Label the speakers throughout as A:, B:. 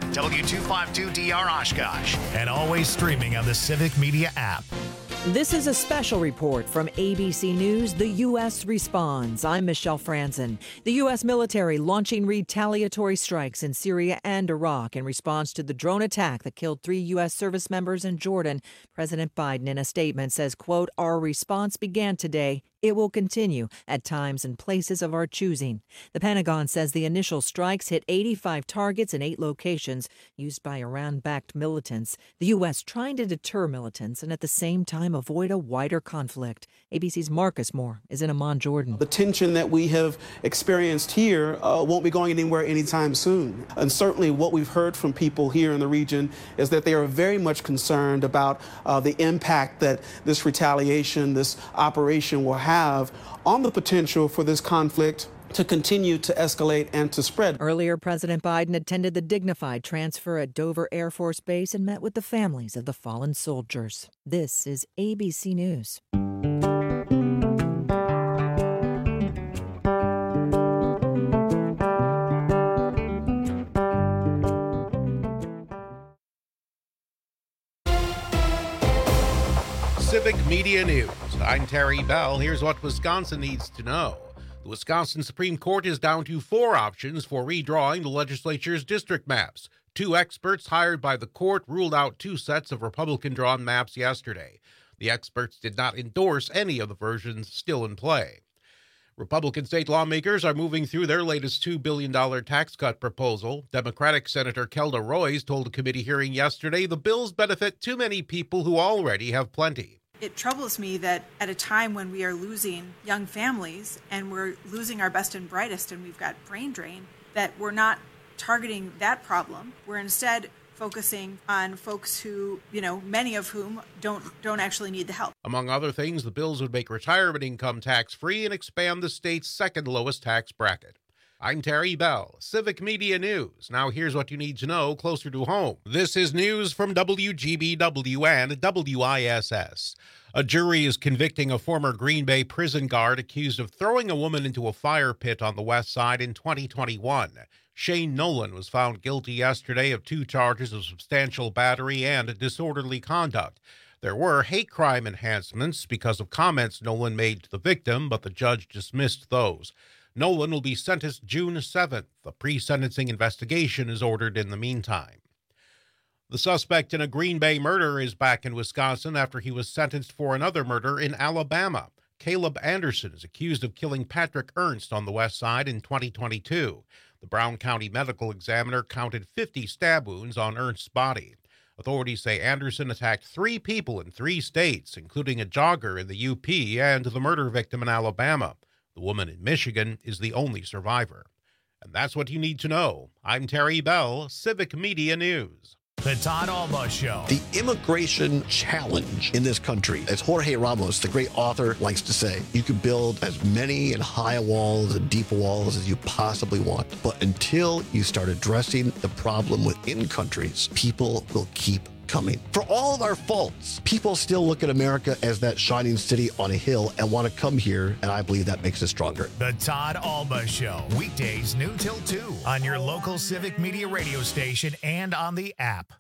A: W252DR Oshkosh, and always streaming on the Civic Media app.
B: This is a special report from ABC News. The U.S. responds. I'm Michelle Franzen. The U.S. military launching retaliatory strikes in Syria and Iraq in response to the drone attack that killed 3 U.S. service members in Jordan. President Biden, in a statement, says, quote, "Our response began today. It will continue at times and places of our choosing." The Pentagon says the initial strikes hit 85 targets in 8 locations used by Iran-backed militants. The U.S. trying to deter militants and at the same time avoid a wider conflict. ABC's Marcus Moore is in Amman, Jordan.
C: The tension that we have experienced here won't be going anywhere anytime soon. And certainly what we've heard from people here in the region is that they are very much concerned about the impact that this retaliation, this operation will have on the potential for this conflict to continue to escalate and to spread.
B: Earlier, President Biden attended the dignified transfer at Dover Air Force Base and met with the families of the fallen soldiers. This is ABC News.
D: Civic Media News. I'm Terry Bell. Here's what Wisconsin needs to know. The Wisconsin Supreme Court is down to 4 options for redrawing the legislature's district maps. 2 experts hired by the court ruled out 2 sets of Republican-drawn maps yesterday. The experts did not endorse any of the versions still in play. Republican state lawmakers are moving through their latest $2 billion tax cut proposal. Democratic Senator Kelda Roys told a committee hearing yesterday the bills benefit too many people who already have plenty.
E: It troubles me that at a time when we are losing young families and we're losing our best and brightest and we've got brain drain, that we're not targeting that problem. We're instead focusing on folks who, many of whom don't actually need the help.
D: Among other things, the bills would make retirement income tax-free and expand the state's second lowest tax bracket. I'm Terry Bell, Civic Media News. Now here's what you need to know closer to home. This is news from WGBW and WISS. A jury is convicting a former Green Bay prison guard accused of throwing a woman into a fire pit on the west side in 2021. Shane Nolan was found guilty yesterday of 2 charges of substantial battery and disorderly conduct. There were hate crime enhancements because of comments Nolan made to the victim, but the judge dismissed those. Nolan will be sentenced June 7th. A pre-sentencing investigation is ordered in the meantime. The suspect in a Green Bay murder is back in Wisconsin after he was sentenced for another murder in Alabama. Caleb Anderson is accused of killing Patrick Ernst on the west side in 2022. The Brown County Medical Examiner counted 50 stab wounds on Ernst's body. Authorities say Anderson attacked 3 people in 3 states, including a jogger in the UP and the murder victim in Alabama. The woman in Michigan is the only survivor. And that's what you need to know. I'm Terry Bell, Civic Media News.
A: The Todd Alba Show.
F: The immigration challenge in this country, as Jorge Ramos, the great author, likes to say, you can build as many and high walls and deep walls as you possibly want. But until you start addressing the problem within countries, people will keep coming. For all of our faults, people still look at America as that shining city on a hill and want to come here, and I believe that makes us stronger.
A: The Todd Alba Show, weekdays noon till 2 on your local Civic Media radio station and on the app.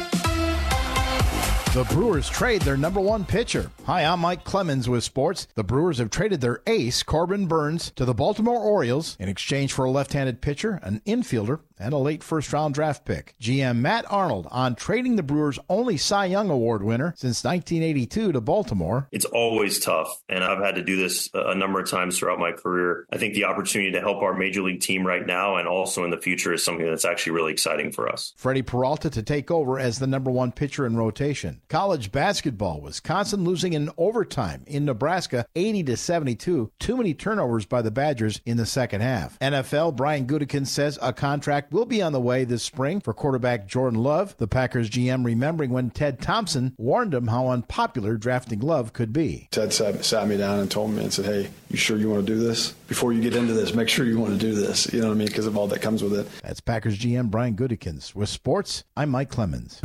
G: The Brewers trade their number 1 pitcher. Hi, I'm Mike Clemens with sports. The Brewers have traded their ace, Corbin Burns, to the Baltimore Orioles in exchange for a left-handed pitcher, an infielder, and a late first-round draft pick. GM Matt Arnold on trading the Brewers' only Cy Young Award winner since 1982 to Baltimore.
H: It's always tough, and I've had to do this a number of times throughout my career. I think the opportunity to help our major league team right now and also in the future is something that's actually really exciting for us.
G: Freddie Peralta to take over as the number 1 pitcher in rotation. College basketball, Wisconsin losing in overtime in Nebraska 80-72. Too many turnovers by the Badgers in the second half. NFL, Brian Gutekunst says a contract will be on the way this spring for quarterback Jordan Love. The Packers GM remembering when Ted Thompson warned him how unpopular drafting Love could be.
I: Ted sat me down and told me and said, hey, you sure you want to do this? Before you get into this, make sure you want to do this. You know what I mean? Because of all that comes with it.
G: That's Packers GM Brian Gutekunst. With sports, I'm Mike Clemens.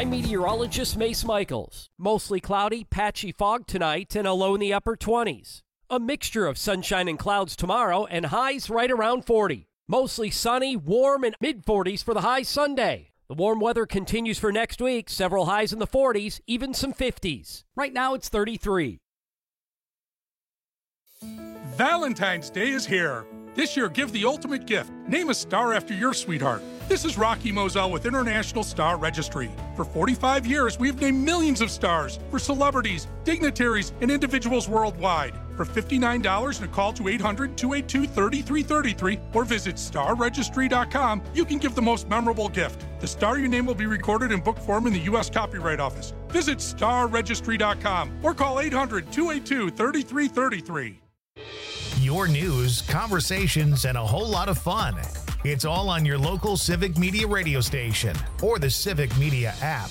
J: I'm meteorologist Mace Michaels. Mostly cloudy, patchy fog tonight and a low in the upper 20s. A mixture of sunshine and clouds tomorrow and highs right around 40. Mostly sunny, warm, and mid-40s for the high Sunday. The warm weather continues for next week, several highs in the 40s, even some 50s. Right now it's 33.
K: Valentine's Day is here. This year, give the ultimate gift. Name a star after your sweetheart. This is Rocky Moselle with International Star Registry. For 45 years, we've named millions of stars for celebrities, dignitaries, and individuals worldwide. For $59 and a call to 800-282-3333 or visit starregistry.com, you can give the most memorable gift. The star you name will be recorded in book form in the U.S. Copyright Office. Visit starregistry.com or call 800-282-3333.
A: Your news, conversations, and a whole lot of fun. It's all on your local Civic Media radio station or the Civic Media app.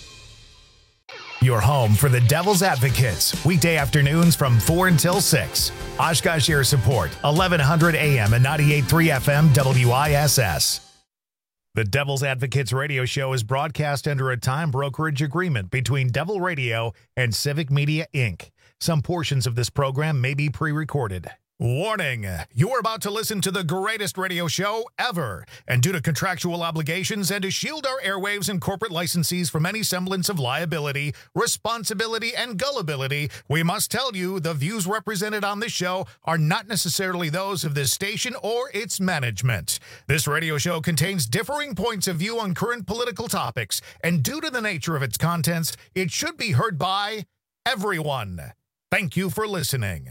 A: Your home for the Devil's Advocates, weekday afternoons from 4 until 6. Oshkosh Air Support, 1100 AM and 98.3 FM WISS. The Devil's Advocates radio show is broadcast under a time brokerage agreement between Devil Radio and Civic Media, Inc. Some portions of this program may be pre-recorded. Warning, you're about to listen to the greatest radio show ever. And due to contractual obligations and to shield our airwaves and corporate licensees from any semblance of liability, responsibility, and gullibility, we must tell you the views represented on this show are not necessarily those of this station or its management. This radio show contains differing points of view on current political topics, and due to the nature of its contents, it should be heard by everyone. Thank you for listening.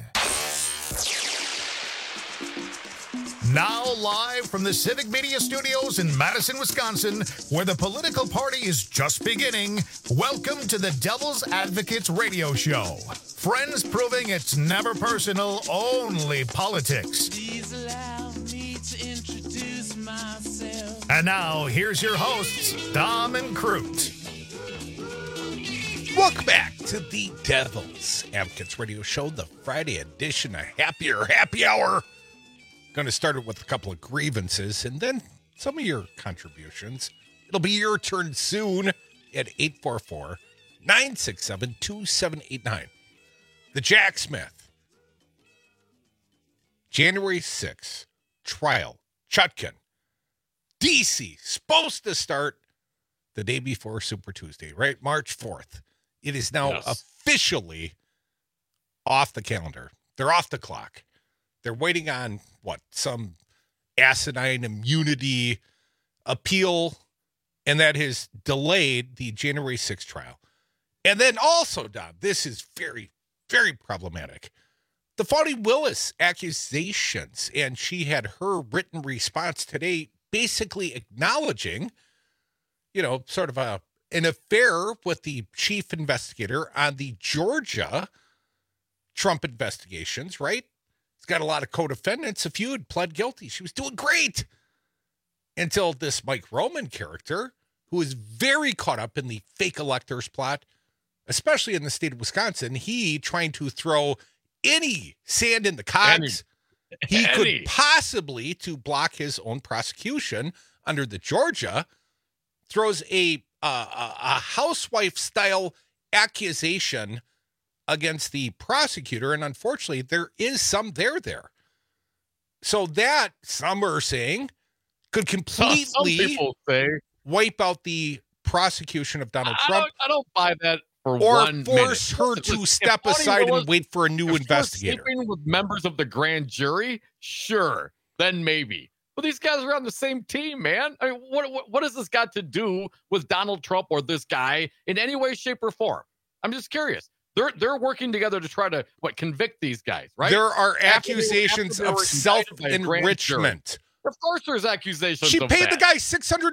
A: Now live from the Civic Media Studios in Madison, Wisconsin, where the political party is just beginning, welcome to the Devil's Advocates radio show. Friends proving it's never personal, only politics. Please allow me to introduce myself. And now, here's your hosts, Dom and Crute.
L: Welcome back to the Devil's Advocates radio show, the Friday edition, a happier happy hour. Going to start it with a couple of grievances and then some of your contributions. It'll be your turn soon at 844-967-2789. The Jack Smith, January 6th, trial, Chutkan, D.C., supposed to start the day before Super Tuesday, right? March 4th. It is now officially off the calendar. They're off the clock. They're waiting on, some asinine immunity appeal, and that has delayed the January 6th trial. And then also, Don, this is very, very problematic. The Fani Willis accusations, and she had her written response today basically acknowledging, sort of an affair with the chief investigator on the Georgia Trump investigations, right? Got a lot of co-defendants. If you had pled guilty, she was doing great until this Mike Roman character, who is very caught up in the fake electors plot, especially in the state of Wisconsin, he trying to throw any sand in the cogs he could possibly to block his own prosecution under the Georgia, throws a housewife-style accusation against the prosecutor, and unfortunately, there is some there. So that, some are saying, could completely wipe out the prosecution of Donald Trump.
M: I don't buy that for
L: or
M: 1 minute.
L: Or force her to step aside and wait for a new investigator.
M: Sleeping with members of the grand jury? Sure, then maybe. But these guys are on the same team, man. I mean, what has this got to do with Donald Trump or this guy in any way, shape, or form? I'm just curious. They're working together to try to convict these guys, right?
L: There are accusations of self-enrichment.
M: Of course, there's accusations.
L: She paid the guy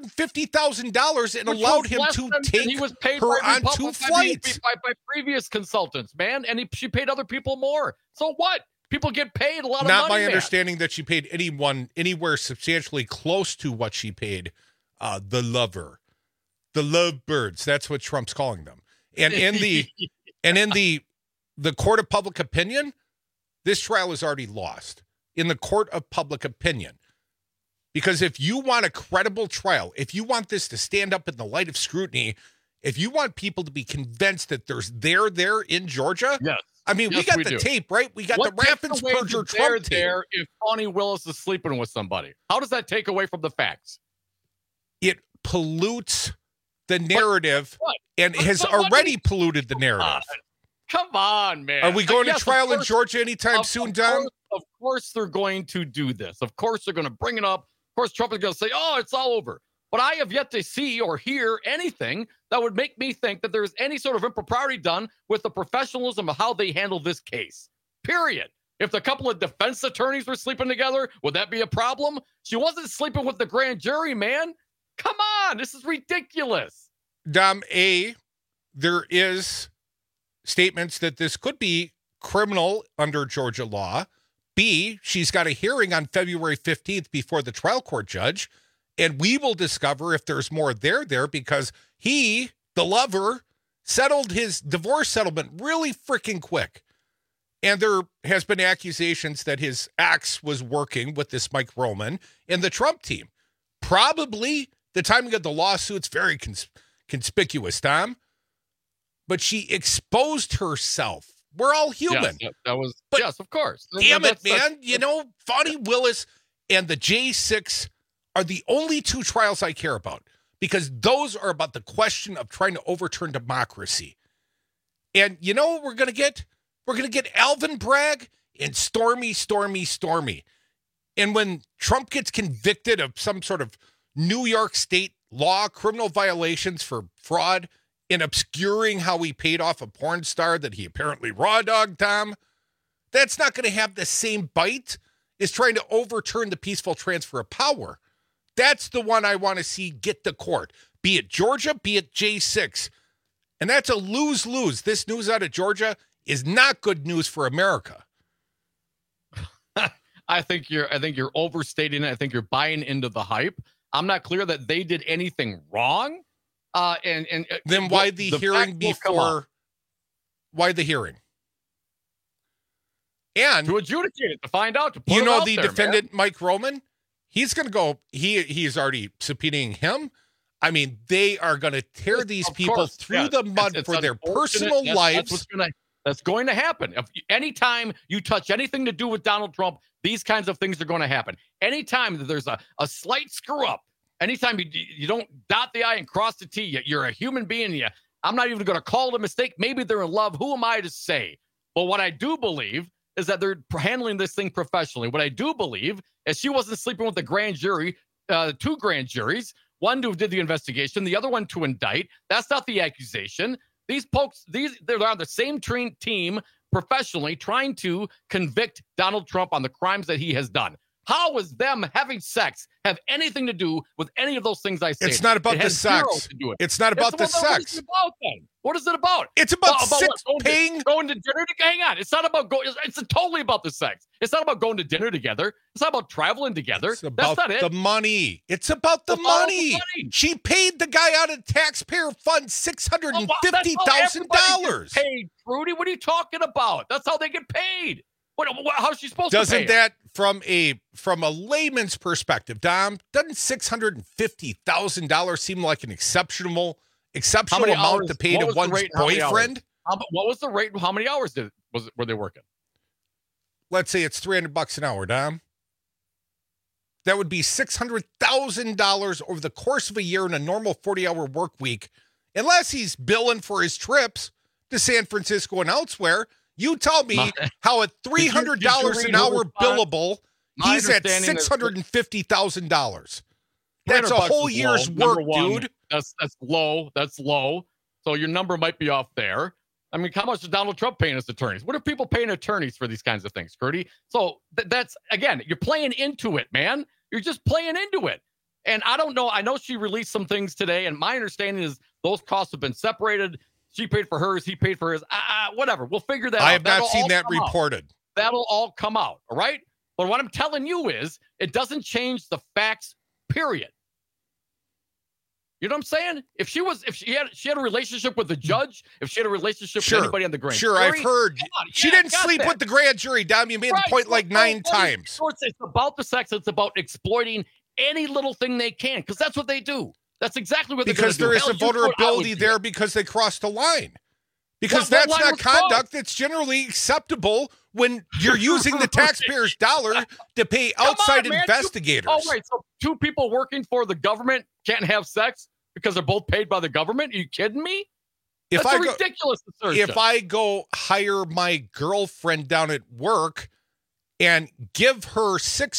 L: $650,000 and allowed him to take her on 2 flights
M: by previous consultants, man. And she paid other people more. So what? People get paid a lot of money.
L: Not my understanding that she paid anyone anywhere substantially close to what she paid the lovebirds. That's what Trump's calling them. And in the the court of public opinion, this trial is already lost in the court of public opinion. Because if you want a credible trial, if you want this to stand up in the light of scrutiny if you want people to be convinced that there's there in Georgia,
M: yes.
L: I mean, we got the tape, right? We got
M: what
L: the Raffensperger Trump tape.
M: There if Fani Willis is sleeping with somebody. How does that take away from the facts?
L: It pollutes the narrative and has already polluted the narrative.
M: Come on, man.
L: Are we going to trial in Georgia anytime soon, Dom?
M: Of course they're going to do this. Of course they're going to bring it up. Of course Trump is going to say, oh, it's all over. But I have yet to see or hear anything that would make me think that there's any sort of impropriety done with the professionalism of how they handle this case. Period. If the couple of defense attorneys were sleeping together, would that be a problem? She wasn't sleeping with the grand jury, man. Come on. This is ridiculous.
L: Dom, there is statements that this could be criminal under Georgia law. B, she's got a hearing on February 15th before the trial court judge. And we will discover if there's more there because he, the lover, settled his divorce settlement really freaking quick. And there has been accusations that his ex was working with this Mike Roman and the Trump team. Probably the timing of the lawsuit's very conspicuous, Tom. But she exposed herself. We're all human.
M: Yes, that was,
L: but
M: yes, of course.
L: Damn it, man. You know, Fani Willis and the J6 are the only two trials I care about because those are about the question of trying to overturn democracy. And you know what we're going to get? We're going to get Alvin Bragg and Stormy. And when Trump gets convicted of some sort of New York state law, criminal violations for fraud and obscuring how he paid off a porn star that he apparently raw-dogged, Tom, that's not going to have the same bite as trying to overturn the peaceful transfer of power. That's the one I want to see get to court, be it Georgia, be it J6. And that's a lose-lose. This news out of Georgia is not good news for America.
M: I think you're overstating it. I think you're buying into the hype. I'm not clear that they did anything wrong. And
L: then why the hearing before? Why the hearing? And
M: to adjudicate it, to find out. To put
L: you know
M: it
L: the
M: there,
L: defendant,
M: man.
L: Mike Roman. He's going to go, he's already subpoenaing him. I mean, they are going to tear these people through the mud for their personal lives.
M: That's going to happen. Anytime you touch anything to do with Donald Trump, these kinds of things are going to happen. Anytime that there's a slight screw up, anytime you don't dot the I and cross the T, you're a human being. I'm not even going to call it a mistake. Maybe they're in love. Who am I to say? But what I do believe is that they're handling this thing professionally. What I do believe is she wasn't sleeping with the grand jury, two grand juries, one who did the investigation, the other one to indict. That's not the accusation. These folks, they're on the same team professionally trying to convict Donald Trump on the crimes that he has done. How is them having sex have anything to do with any of those things I say?
L: It's not about the sex. It's not about the sex.
M: What is it about then? What is it about?
L: It's about paying.
M: Going to dinner. Hang on. It's not about going. It's totally about the sex. It's not about going to dinner together. It's not about traveling together.
L: It's about
M: That's not
L: the money. It's about the money. She paid the guy out of taxpayer fund $650,000.
M: Paid, Rudy. What are you talking about? That's how they get paid. How's she supposed
L: to pay? Doesn't that, from a layman's perspective, Dom, doesn't $650,000 seem like an exceptional amount to pay to one's boyfriend?
M: What was the rate? How many hours were they working?
L: Let's say it's $300 an hour, Dom. That would be $600,000 over the course of a year in a normal 40-hour work week, unless he's billing for his trips to San Francisco and elsewhere. You tell me how at $300 an hour billable, he's at $650,000. That's a whole year's work, dude.
M: That's low. That's low. So your number might be off there. I mean, how much is Donald Trump paying his attorneys? What are people paying attorneys for these kinds of things, Curdy? So that's, again, you're playing into it, man. You're just playing into it. And I don't know. I know she released some things today, and my understanding is those costs have been separated. She paid for hers. He paid for his. Whatever. We'll figure that out.
L: I have not seen that reported.
M: That'll all come out. All right. But what I'm telling you is it doesn't change the facts, period. You know what I'm saying? If she had a relationship with the judge, if she had a relationship with anybody on the grand jury.
L: I've heard. She didn't sleep with the grand jury, Dom. You made the point like 9 times.
M: It's about the sex. It's about exploiting any little thing they can, because that's what they do. That's exactly what they're
L: because
M: going to do.
L: Because there is a vulnerability there because they crossed a line. Because that's not conduct that's generally acceptable when you're using the taxpayers' dollar to pay outside investigators.
M: Right. So two people working for the government can't have sex because they're both paid by the government? Are you kidding me? That's a ridiculous assertion.
L: If I go hire my girlfriend down at work and give her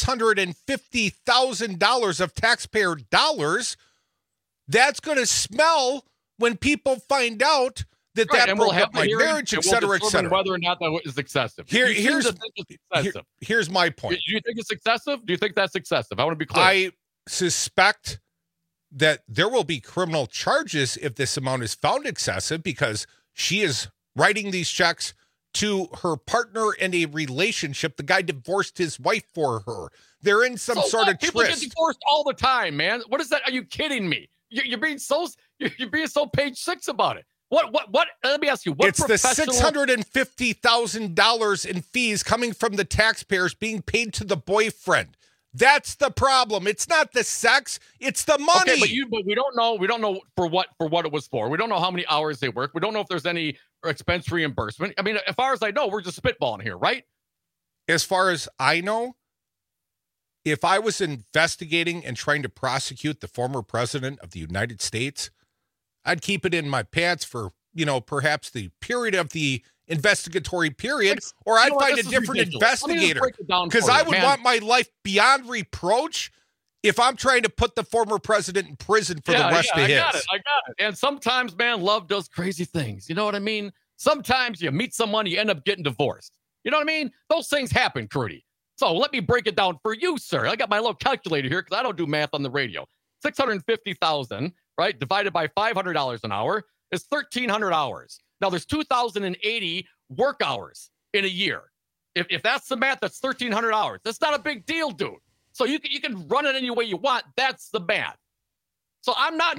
L: $650,000 of taxpayer dollars, that's going to smell when people find out that broke up my marriage, et cetera, et cetera.
M: Whether or not that is excessive.
L: Here's my point.
M: Do you think it's excessive? Do you think that's excessive? I want to be clear.
L: I suspect that there will be criminal charges if this amount is found excessive because she is writing these checks to her partner in a relationship. The guy divorced his wife for her. They're in some sort of
M: people
L: tryst.
M: Get divorced all the time, man. What is that? Are you kidding me? You're being so page 6 about it. What? Let me ask you. What
L: it's the $650,000 in fees coming from the taxpayers being paid to the boyfriend. That's the problem. It's not the sex, it's the money.
M: Okay, but we don't know. We don't know for what it was for. We don't know how many hours they work. We don't know if there's any expense reimbursement. I mean, as far as I know, we're just spitballing here, right?
L: As far as I know, if I was investigating and trying to prosecute the former president of the United States, I'd keep it in my pants for, perhaps the period of the investigatory period, or I'd find a different investigator because I would want my life beyond reproach if I'm trying to put the former president in prison for the rest of his.
M: I got it. And sometimes, man, love does crazy things. You know what I mean? Sometimes you meet someone, you end up getting divorced. You know what I mean? Those things happen, Crudy. So let me break it down for you, sir. I got my little calculator here because I don't do math on the radio. 650,000, right, divided by $500 an hour is 1,300 hours. Now, there's 2,080 work hours in a year. If that's the math, that's 1,300 hours. That's not a big deal, dude. So you can run it any way you want. That's the math. So I'm not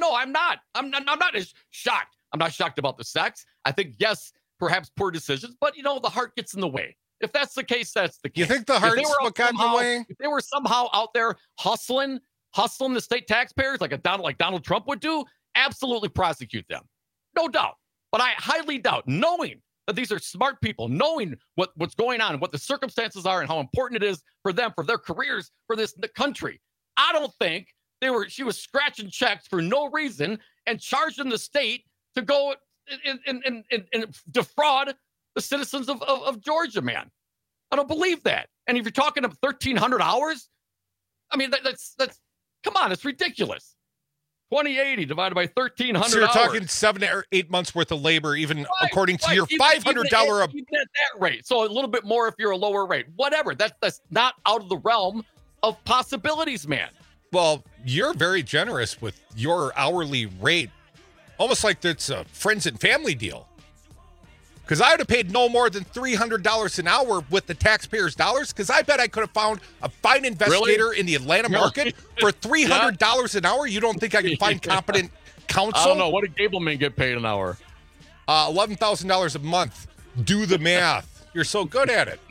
M: as shocked. I'm not shocked about the sex. I think, yes, perhaps poor decisions, but, the heart gets in the way. If that's the case, that's the case.
L: You think the heart's what got in the way?
M: If they were somehow out there hustling the state taxpayers like Donald Trump would do, absolutely prosecute them. No doubt. But I highly doubt, knowing that these are smart people, knowing what's going on, what the circumstances are, and how important it is for them, for their careers, for the country. I don't think she was scratching checks for no reason and charging the state to go and defraud the citizens of Georgia, man. I don't believe that. And if you're talking about 1,300 hours, I mean, that's come on, it's ridiculous. 2080 divided by 1,300 hours.
L: So you're talking 7 or 8 months worth of labor, according to your $500
M: even at that rate. So a little bit more if you're a lower rate. Whatever. That's not out of the realm of possibilities, man.
L: Well, you're very generous with your hourly rate, almost like it's a friends and family deal. Because I would have paid no more than $300 an hour with the taxpayers' dollars, because I bet I could have found a fine investigator in the Atlanta market for $300 an hour. You don't think I can find competent counsel?
M: I don't know. What did Gableman get paid an hour?
L: $11,000 a month. Do the math. You're so good at it.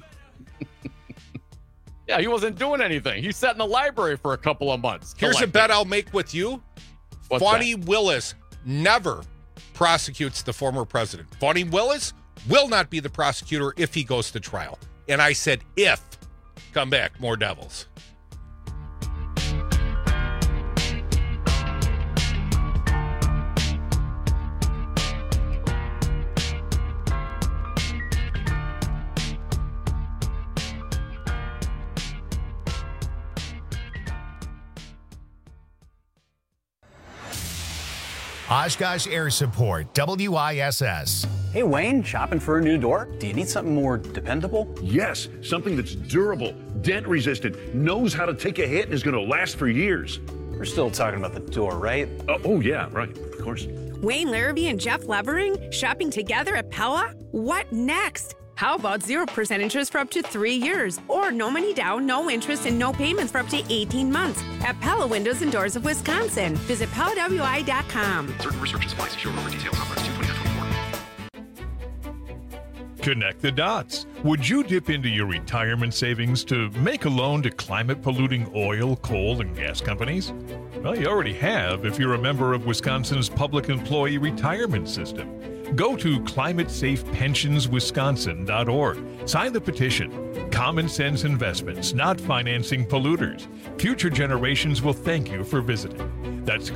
M: Yeah, he wasn't doing anything. He sat in the library for a couple of months.
L: Here's a bet I'll make with you. Fani Willis never prosecutes the former president. Fani Willis will not be the prosecutor if he goes to trial. And I said if. Come back, more Devils.
A: Oshkosh Air Support, WISS.
N: Hey, Wayne, shopping for a new door? Do you need something more dependable?
O: Yes, something that's durable, dent-resistant, knows how to take a hit, and is going to last for years.
N: We're still talking about the door, right?
O: Oh, yeah, right, of course.
P: Wayne Larrabee and Jeff Levering shopping together at Pella? What next? How about 0% interest for up to 3 years? Or no money down, no interest, and no payments for up to 18 months at Pella Windows and Doors of Wisconsin. Visit PellaWI.com.
Q: Certain restrictions apply. See showroom for details on March 2, 2024. Connect the dots. Would you dip into your retirement savings to make a loan to climate-polluting oil, coal, and gas companies? Well, you already have if you're a member of Wisconsin's public employee retirement system. Go to climatesafepensionswisconsin.org. Sign the petition. Common sense investments, not financing polluters. Future generations will thank you for visiting. That's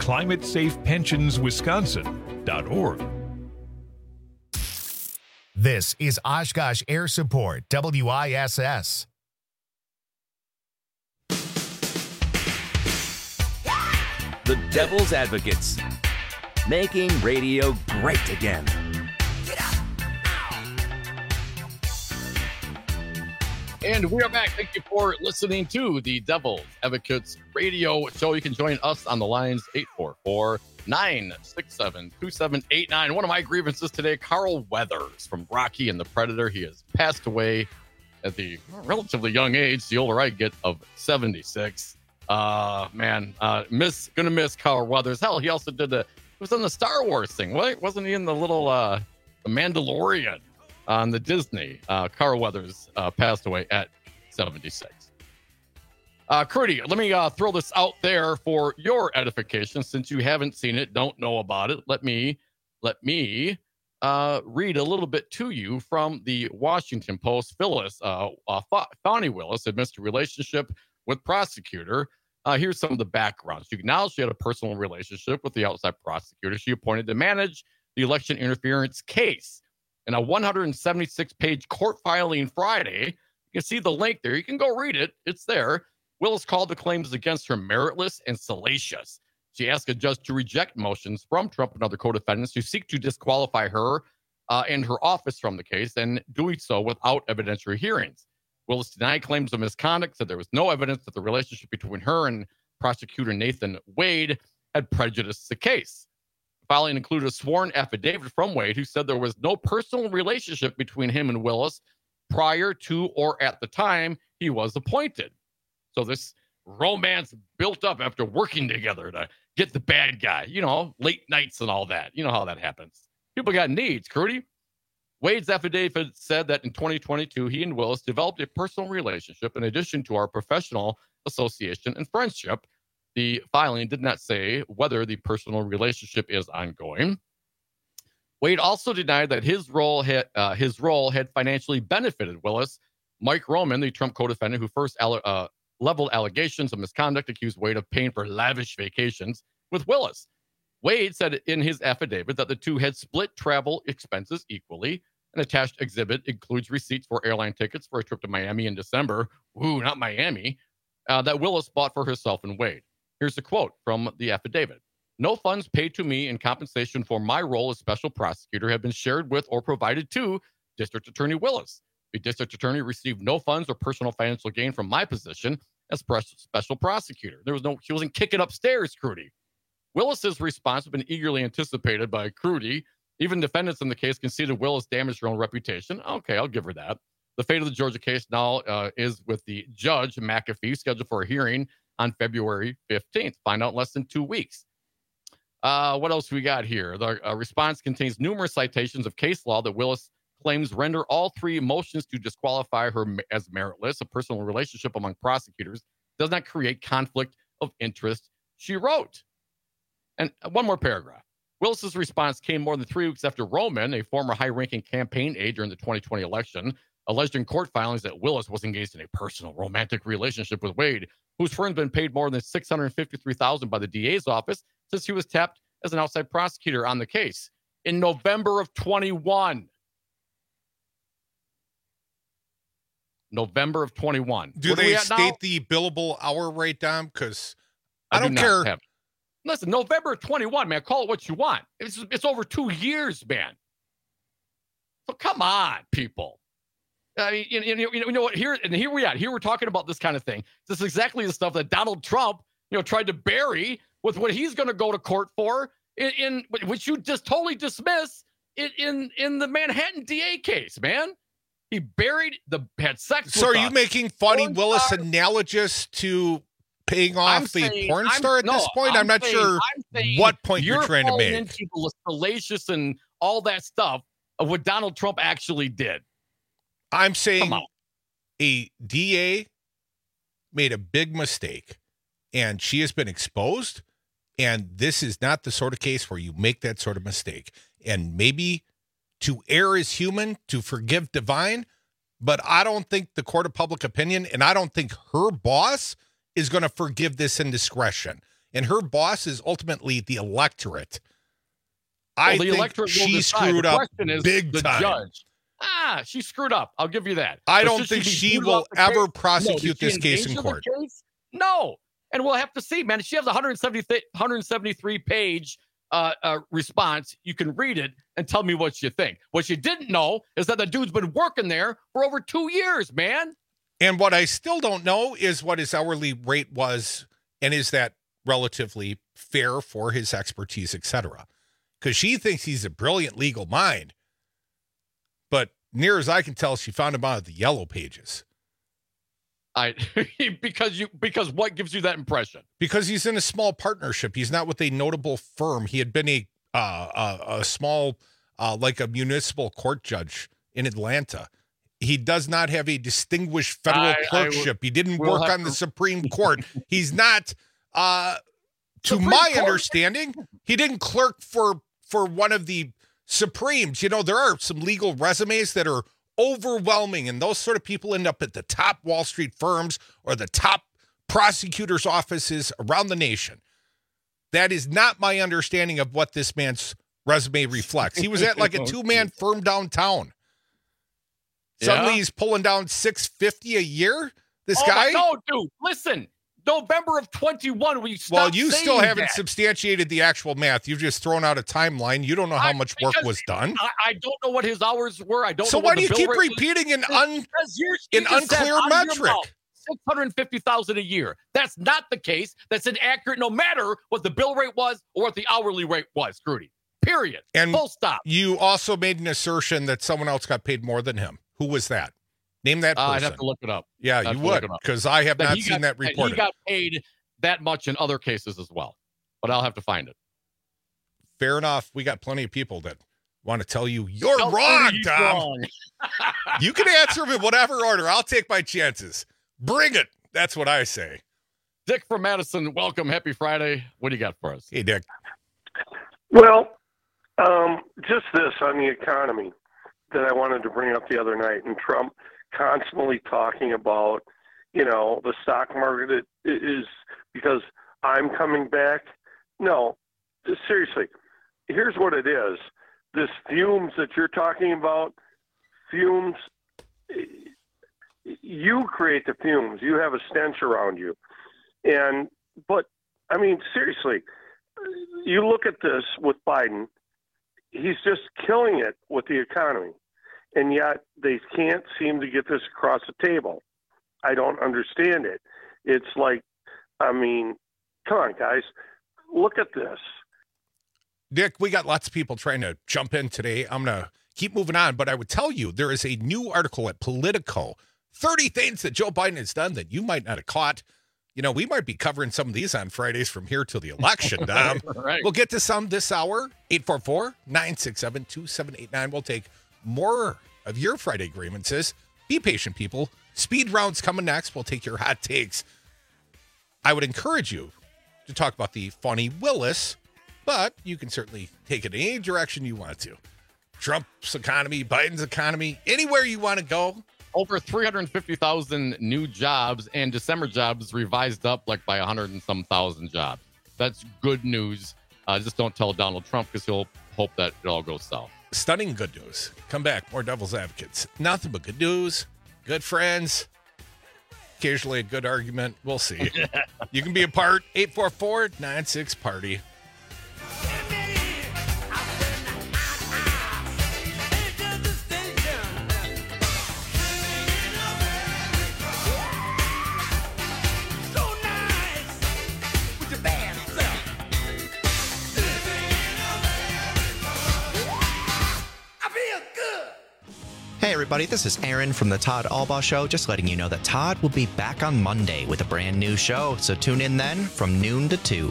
Q: climatesafepensionswisconsin.org.
A: This is Oshkosh Air Support, WISS.
R: The Devil's Advocates, making radio great again.
M: And we are back. Thank you for listening to the Devil's Advocates radio show. You can join us on the lines 844-967-2789. One of my grievances today, Carl Weathers from Rocky and the Predator. He has passed away at the relatively young age, the older I get, of 76. Gonna miss Carl Weathers. Hell, he also was on the Star Wars thing, right? Wasn't he in the little The Mandalorian on the Disney? Carl Weathers passed away at 76. Crudy, let me throw this out there for your edification. Since you haven't seen it, don't know about it, let me read a little bit to you from the Washington Post. Phyllis, Fani Willis had missed a relationship with prosecutor. Here's some of the background. She acknowledged she had a personal relationship with the outside prosecutor she appointed to manage the election interference case. In a 176-page court filing Friday, you can see the link there. You can go read it. It's there. Willis called the claims against her meritless and salacious. She asked a judge to reject motions from Trump and other co-defendants who seek to disqualify her and her office from the case, and doing so without evidentiary hearings. Willis denied claims of misconduct, said there was no evidence that the relationship between her and prosecutor Nathan Wade had prejudiced the case. The filing included a sworn affidavit from Wade, who said there was no personal relationship between him and Willis prior to or at the time he was appointed. So this romance built up after working together to get the bad guy, late nights and all that. You know how that happens. People got needs, Crudy. Wade's affidavit said that in 2022, he and Willis developed a personal relationship in addition to our professional association and friendship. The filing did not say whether the personal relationship is ongoing. Wade also denied that his role had financially benefited Willis. Mike Roman, the Trump co-defendant who first leveled allegations of misconduct, accused Wade of paying for lavish vacations with Willis. Wade said in his affidavit that the two had split travel expenses equally. An attached exhibit includes receipts for airline tickets for a trip to Miami in December. Ooh, not Miami. That Willis bought for herself and Wade. Here's a quote from the affidavit. No funds paid to me in compensation for my role as special prosecutor have been shared with or provided to District Attorney Willis. The district attorney received no funds or personal financial gain from my position as special prosecutor. She wasn't kicking upstairs, Crudy. Willis's response has been eagerly anticipated by Crudy. Even defendants in the case conceded Willis damaged her own reputation. Okay, I'll give her that. The fate of the Georgia case now is with the judge, McAfee, scheduled for a hearing on February 15th. Find out in less than 2 weeks. What else we got here? The response contains numerous citations of case law that Willis claims render all three motions to disqualify her as meritless. A personal relationship among prosecutors does not create conflict of interest, she wrote. And one more paragraph. Willis's response came more than 3 weeks after Roman, a former high-ranking campaign aide during the 2020 election, alleged in court filings that Willis was engaged in a personal romantic relationship with Wade, whose firm's been paid more than $653,000 by the DA's office since he was tapped as an outside prosecutor on the case in November of 21. November of 21.
L: Do they state the billable hour rate, Dom? Because I don't care.
M: Listen, November 21, man, call it what you want. It's over 2 years, man. So come on, people. I mean, you know what? Here we are. Here we're talking about this kind of thing. This is exactly the stuff that Donald Trump, tried to bury with what he's going to go to court for, in which you just totally dismiss in the Manhattan DA case, man. He had sex.
L: So, are you making Fani Willis analogous to paying off the porn star at this point? I'm not sure what point you're trying to make.
M: Into the salacious and all that stuff of what Donald Trump actually did.
L: I'm saying a DA made a big mistake, and she has been exposed, and this is not the sort of case where you make that sort of mistake. And maybe to err is human, to forgive divine, but I don't think the court of public opinion, and I don't think her boss is going to forgive this indiscretion. And her boss is ultimately the electorate. I think she screwed up big time.
M: Judge. She screwed up. I'll give you that.
L: I don't think she will ever prosecute this case in court.
M: No. And we'll have to see, man. She has a 173-page response. You can read it and tell me what you think. What you didn't know is that the dude's been working there for over 2 years, man.
L: And what I still don't know is what his hourly rate was, and is that relatively fair for his expertise, etc. Because she thinks he's a brilliant legal mind. But near as I can tell, she found him out of the yellow pages.
M: Because what gives you that impression?
L: Because he's in a small partnership. He's not with a notable firm. He had been a small, like a municipal court judge in Atlanta. He does not have a distinguished federal clerkship. He didn't work on the Supreme Court. He's not, to my understanding, he didn't clerk for one of the Supremes. You know, there are some legal resumes that are overwhelming, and those sort of people end up at the top Wall Street firms or the top prosecutors' offices around the nation. That is not my understanding of what this man's resume reflects. He was at like a two-man firm downtown. Suddenly he's pulling down $650 a year. This guy?
M: No, dude, listen. November of 21, we stopped.
L: Well, you still haven't substantiated the actual math. You've just thrown out a timeline. You don't know how much work was done.
M: I don't know what his hours were. I don't know.
L: So why do you keep repeating an unclear metric?
M: $650,000 a year. That's not the case. That's inaccurate no matter what the bill rate was or what the hourly rate was, Grudy. Period.
L: And
M: full stop.
L: You also made an assertion that someone else got paid more than him. Who was that? Name that person.
M: I'd have to look it up.
L: Yeah, you would, because I have not seen that reported.
M: He got paid that much in other cases as well, but I'll have to find it.
L: Fair enough. We got plenty of people that want to tell you you're wrong, Tom. You can answer them in whatever order. I'll take my chances. Bring it. That's what I say.
M: Dick from Madison, welcome. Happy Friday. What do you got for us?
L: Hey, Dick.
S: Well, just this on the economy that I wanted to bring up the other night, and Trump constantly talking about, you know, the stock market is because I'm coming back. No, seriously, here's what it is. This fumes that you're talking about, fumes, you create the fumes. You have a stench around you. But I mean, seriously, you look at this with Biden, he's just killing it with the economy. And yet they can't seem to get this across the table. I don't understand it. It's like, I mean, come on, guys, look at this.
L: Dick, we got lots of people trying to jump in today. I'm going to keep moving on, but I would tell you there is a new article at Politico, 30 things that Joe Biden has done that you might not have caught. You know, we might be covering some of these on Fridays from here till the election, Dom.
M: Right.
L: We'll get to some this hour, 844-967-2789. We'll take more of your Friday grievances. Be patient, people. Speed round's coming next. We'll take your hot takes. I would encourage you to talk about the Fani Willis, but you can certainly take it in any direction you want to. Trump's economy, Biden's economy, anywhere you want to go.
M: Over 350,000 new jobs, and December jobs revised up like by 100 and some thousand jobs. That's good news. Just don't tell Donald Trump, because he'll hope that it all goes south.
L: Stunning good news. Come back. More Devil's Advocates. Nothing but good news. Good friends. Occasionally a good argument. We'll see. You can be a part. 844-96-PARTY.
T: Hey everybody, this is Aaron from the Todd Albaugh Show, just letting you know that Todd will be back on Monday with a brand new show, so tune in then from noon to 2.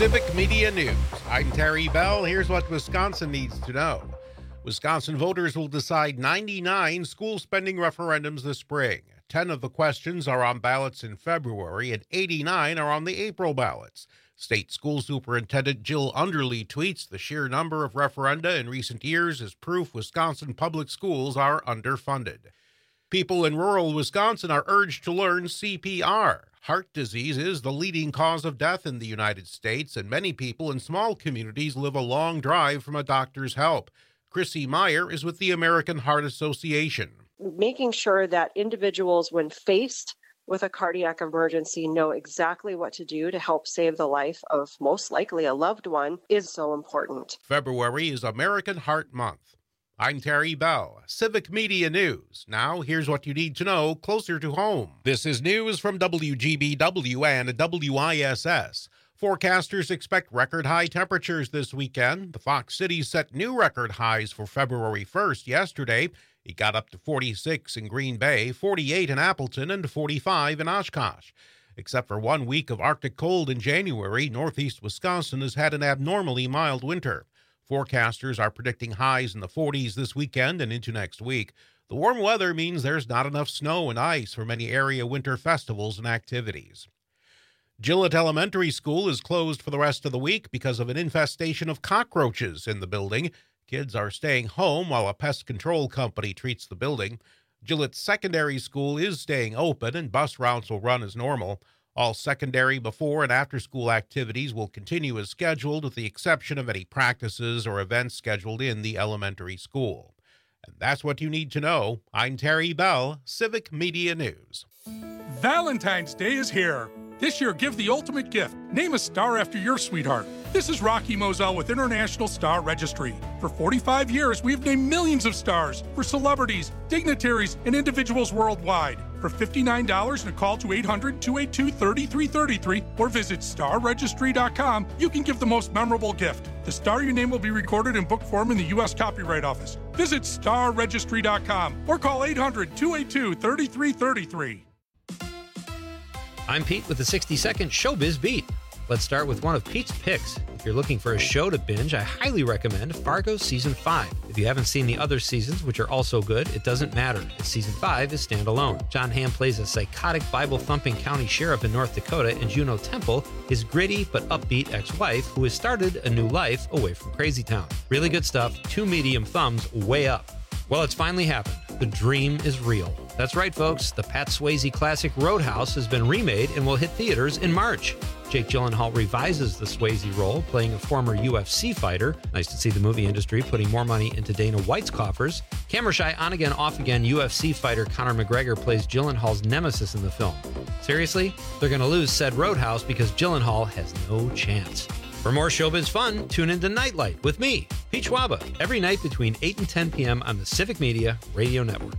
D: Civic Media News. I'm Terry Bell. Here's what Wisconsin needs to know. Wisconsin voters will decide 99 school spending referendums this spring. 10 of the questions are on ballots in February, and 89 are on the April ballots. State School Superintendent Jill Underly tweets the sheer number of referenda in recent years is proof Wisconsin public schools are underfunded. People in rural Wisconsin are urged to learn CPR. Heart disease is the leading cause of death in the United States, and many people in small communities live a long drive from a doctor's help. Chrissy Meyer is with the American Heart Association.
U: Making sure that individuals, when faced with a cardiac emergency, know exactly what to do to help save the life of most likely a loved one is so important.
D: February is American Heart Month. I'm Terry Bell, Civic Media News. Now, here's what you need to know closer to home. This is news from WGBW and WISS. Forecasters expect record-high temperatures this weekend. The Fox Cities set new record highs for February 1st yesterday. It got up to 46 in Green Bay, 48 in Appleton, and 45 in Oshkosh. Except for 1 week of Arctic cold in January, northeast Wisconsin has had an abnormally mild winter. Forecasters are predicting highs in the 40s this weekend and into next week. The warm weather means there's not enough snow and ice for many area winter festivals and activities. Gillett Elementary School is closed for the rest of the week because of an infestation of cockroaches in the building. Kids are staying home while a pest control company treats the building. Gillett Secondary School is staying open and bus routes will run as normal. All secondary before and after school activities will continue as scheduled with the exception of any practices or events scheduled in the elementary school. And that's what you need to know. I'm Terry Bell, Civic Media News.
K: Valentine's Day is here. This year, give the ultimate gift. Name a star after your sweetheart. This is Rocky Moselle with International Star Registry. For 45 years, we've named millions of stars for celebrities, dignitaries, and individuals worldwide. For $59 and a call to 800-282-3333 or visit starregistry.com, you can give the most memorable gift. The star your name will be recorded in book form in the U.S. Copyright Office. Visit starregistry.com or call 800-282-3333.
V: I'm Pete with the 60-second Showbiz Beat. Let's start with one of Pete's picks. If you're looking for a show to binge, I highly recommend Fargo Season 5. If you haven't seen the other seasons, which are also good, it doesn't matter, as Season 5 is standalone. John Hamm plays a psychotic Bible-thumping county sheriff in North Dakota, and Juno Temple, his gritty but upbeat ex-wife, who has started a new life away from Crazy Town. Really good stuff, 2 medium thumbs way up. Well, it's finally happened. The dream is real. That's right, folks. The Pat Swayze classic Roadhouse has been remade and will hit theaters in March. Jake Gyllenhaal revises the Swayze role, playing a former UFC fighter. Nice to see the movie industry putting more money into Dana White's coffers. Camera shy, on-again, off-again UFC fighter Conor McGregor plays Gyllenhaal's nemesis in the film. Seriously? They're going to lose said Roadhouse because Gyllenhaal has no chance. For more showbiz fun, tune into Nightlight with me, Pete Schwaba, every night between 8 and 10 p.m. on the Civic Media Radio Network.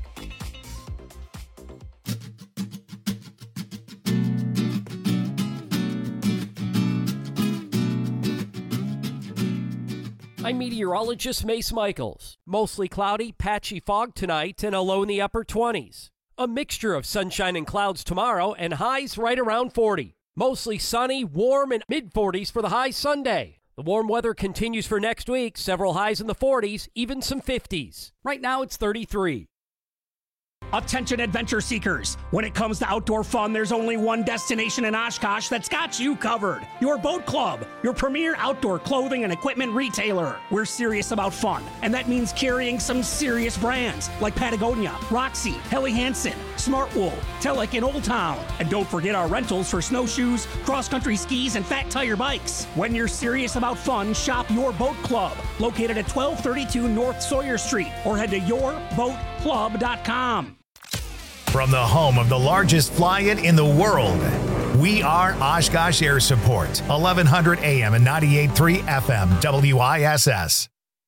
J: I'm meteorologist Mace Michaels. Mostly cloudy, patchy fog tonight and a low in the upper 20s. A mixture of sunshine and clouds tomorrow and highs right around 40. Mostly sunny, warm, and mid-40s for the high Sunday. The warm weather continues for next week, several highs in the 40s, even some 50s. Right now it's 33.
W: Attention adventure seekers. When it comes to outdoor fun, there's only one destination in Oshkosh that's got you covered. Your Boat Club, your premier outdoor clothing and equipment retailer. We're serious about fun, and that means carrying some serious brands like Patagonia, Roxy, Helly Hansen, Smartwool, Telek, and Old Town. And don't forget our rentals for snowshoes, cross-country skis, and fat tire bikes. When you're serious about fun, shop Your Boat Club, located at 1232 North Sawyer Street, or head to yourboatclub.com.
A: From the home of the largest fly-in in the world, we are Oshkosh Air Support, 1100 AM and 98.3 FM, WISS.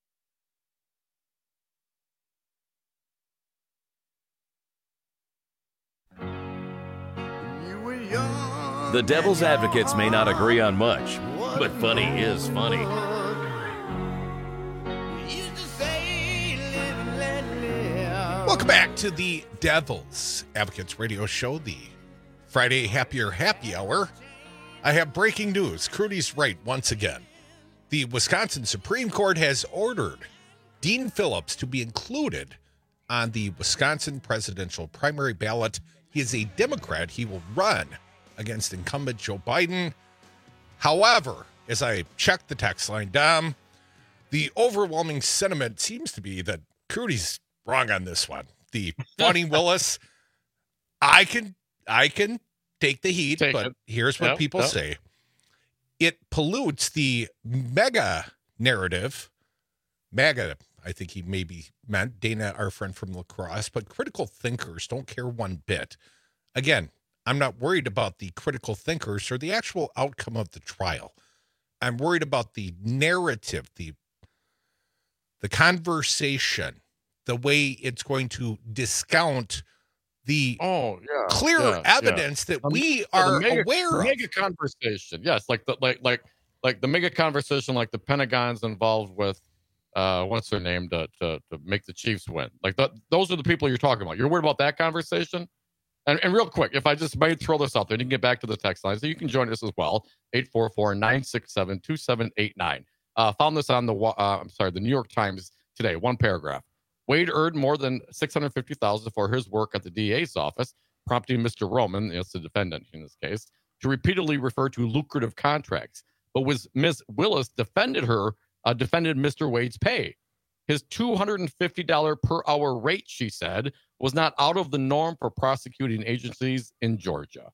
R: The Devil's Advocates may not agree on much, but funny is funny.
L: Welcome back to the Devil's Advocates Radio Show, the Friday Happier Happy Hour. I have breaking news. Crudy's right once again. The Wisconsin Supreme Court has ordered Dean Phillips to be included on the Wisconsin presidential primary ballot. He is a Democrat. He will run against incumbent Joe Biden. However, as I checked the text line, Dom, the overwhelming sentiment seems to be that Crudy's wrong on this one. The Bonnie Willis, I can take the heat, here's what people say. It pollutes the mega narrative. MAGA, I think he maybe meant, Dana, our friend from La Crosse, but critical thinkers don't care one bit. Again, I'm not worried about the critical thinkers or the actual outcome of the trial. I'm worried about the narrative, the conversation, the way it's going to discount the clear evidence that we are aware of.
M: Mega conversation, yes, like the mega conversation, like the Pentagon's involved with what's her name to make the Chiefs win. Like those are the people you're talking about. You're worried about that conversation. And real quick, if I just might throw this out there, you can get back to the text line, so you can join us as well. 844-967-2789. Found this on the New York Times today. One paragraph. Wade earned more than $650,000 for his work at the DA's office, prompting Mr. Roman, that's the defendant in this case, to repeatedly refer to lucrative contracts. But Ms. Willis defended Mr. Wade's pay. His $250 per hour rate, she said, was not out of the norm for prosecuting agencies in Georgia.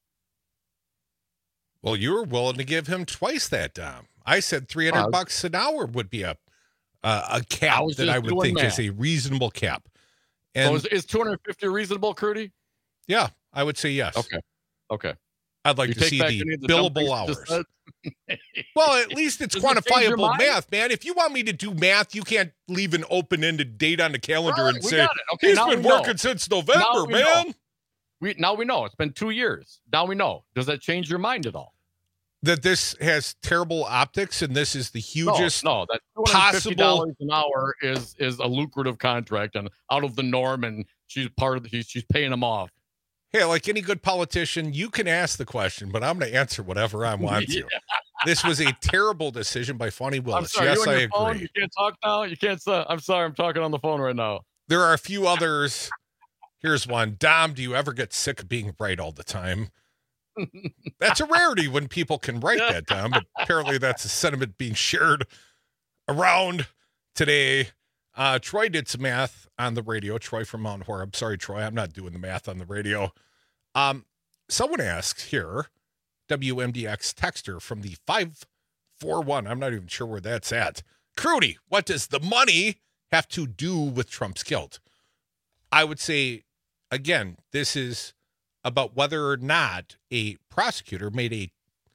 L: Well, you were willing to give him twice that, Dom. I said $300 an hour would be a cap that I would think is a reasonable cap. And
M: so is $250 reasonable, Crudy?
L: Yeah, I would say yes.
M: Okay.
L: I'd like to see the billable hours. Well, at least it's quantifiable math, man. If you want me to do math, you can't leave an open-ended date on the calendar and say, he's been working since November, man.
M: Now we know. It's been 2 years. Now we know. Does that change your mind at all?
L: That this has terrible optics and this is the hugest
M: that
L: possible
M: an hour is a lucrative contract and out of the norm, and she's paying them off.
L: Hey, like any good politician, you can ask the question, but I'm going to answer whatever I want to. This was a terrible decision by Fonnie Willis.
M: I'm sorry,
L: yes, I agree.
M: Phone? You can't talk now? You can't say, I'm sorry, I'm talking on the phone right now.
L: There are a few others. Here's one. Dom, do you ever get sick of being right all the time? That's a rarity when people can write that, Dom, but apparently that's a sentiment being shared around today. Troy did some math on the radio. Troy from Mount Horeb. Sorry, Troy, I'm not doing the math on the radio. Someone asked here, WMDX texter from the 541. I'm not even sure where that's at. Crudy, what does the money have to do with Trump's guilt? I would say, again, this is about whether or not a prosecutor made a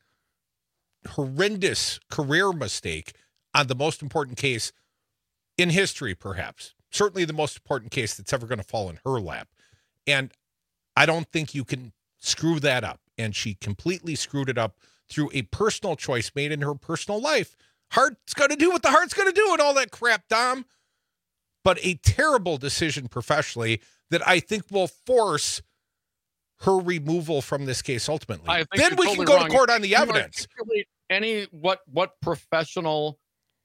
L: horrendous career mistake on the most important case in history, perhaps. Certainly the most important case that's ever going to fall in her lap. And I don't think you can screw that up. And she completely screwed it up through a personal choice made in her personal life. Heart's going to do what the heart's going to do and all that crap, Dom. But a terrible decision professionally that I think will force her removal from this case ultimately. Then we can go to court on the evidence.
M: What professionally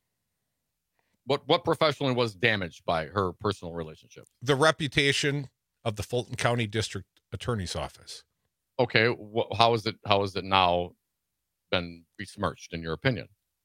M: was damaged by her personal relationship?
L: The reputation of the Fulton County District Attorney's Office.
M: Okay, how is it now been besmirched in your opinion?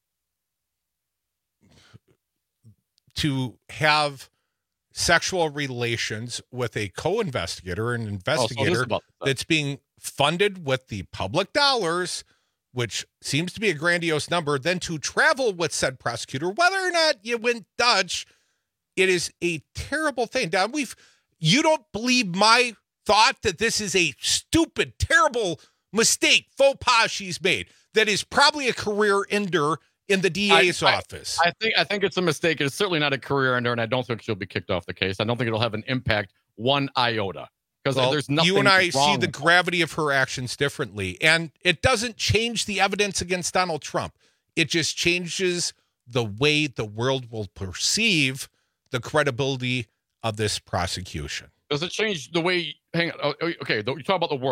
L: To have sexual relations with a co-investigator, an investigator that's being funded with the public dollars, which seems to be a grandiose number, then to travel with said prosecutor, whether or not you went Dutch, it is a terrible thing. Now, you don't believe my thought that this is a stupid, terrible mistake, faux pas she's made, that is probably a career ender in the DA's office.
M: I think it's a mistake. It's certainly not a career ender, and I don't think she'll be kicked off the case. I don't think it'll have an impact one iota. Because there's nothing
L: you and I see the gravity of her actions differently. And it doesn't change the evidence against Donald Trump. It just changes the way the world will perceive the credibility of this prosecution.
M: Does it change the way, hang on, okay, you talk about the world.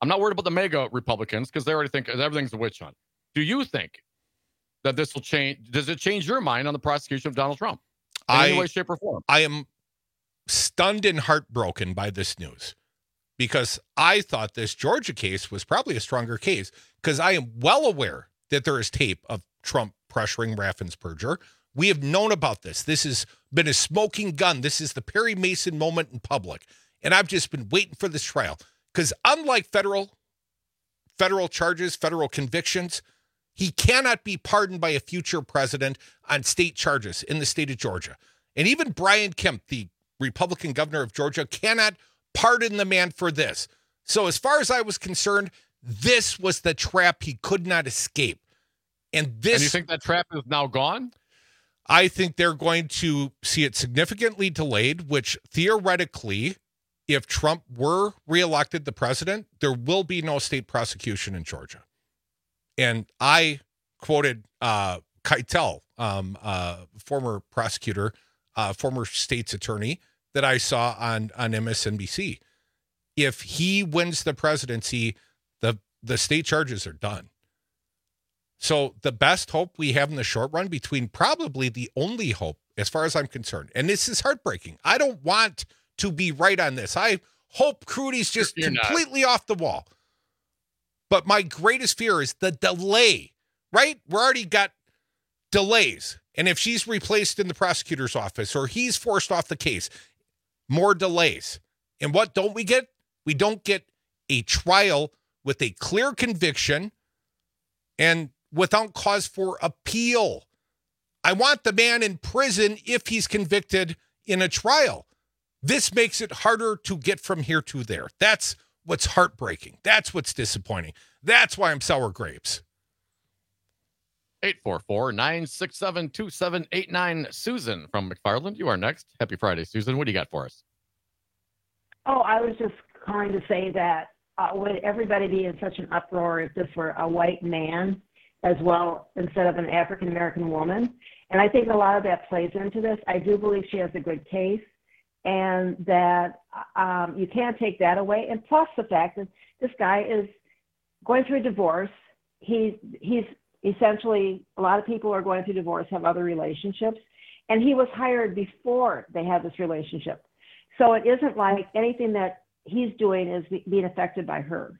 M: I'm not worried about the mega Republicans because they already think everything's a witch hunt. Do you think that this will change? Does it change your mind on the prosecution of Donald Trump in any way, shape, or form?
L: I am stunned and heartbroken by this news because I thought this Georgia case was probably a stronger case because I am well aware that there is tape of Trump pressuring Raffensperger. We have known about this. This has been a smoking gun. This is the Perry Mason moment in public. And I've just been waiting for this trial because unlike federal charges, federal convictions, he cannot be pardoned by a future president on state charges in the state of Georgia. And even Brian Kemp, the Republican governor of Georgia, cannot pardon the man for this. So as far as I was concerned, this was the trap he could not escape. And you
M: think that trap is now gone?
L: I think they're going to see it significantly delayed, which theoretically, if Trump were reelected the president, there will be no state prosecution in Georgia. And I quoted Keitel, former prosecutor, former state's attorney that I saw on MSNBC. If he wins the presidency, the state charges are done. So the best hope we have in the short run, between probably the only hope, as far as I'm concerned, and this is heartbreaking. I don't want to be right on this. I hope Crudy's just completely off the wall. But my greatest fear is the delay, right? We're already got delays. And if she's replaced in the prosecutor's office or he's forced off the case, more delays. And what don't we get? We don't get a trial with a clear conviction and without cause for appeal. I want the man in prison if he's convicted in a trial. This makes it harder to get from here to there. That's what's heartbreaking. That's what's disappointing. That's why I'm sour grapes.
M: 844-967-2789. Susan from McFarland, you are next. Happy Friday, Susan. What do you got for us?
B: Oh, I was just calling to say that would everybody be in such an uproar if this were a white man as well instead of an African-American woman? And I think a lot of that plays into this. I do believe she has a good case, and that you can't take that away. And plus the fact that this guy is going through a divorce. He's essentially, a lot of people are going through divorce, have other relationships, and he was hired before they had this relationship. So it isn't like anything that he's doing is being affected by her.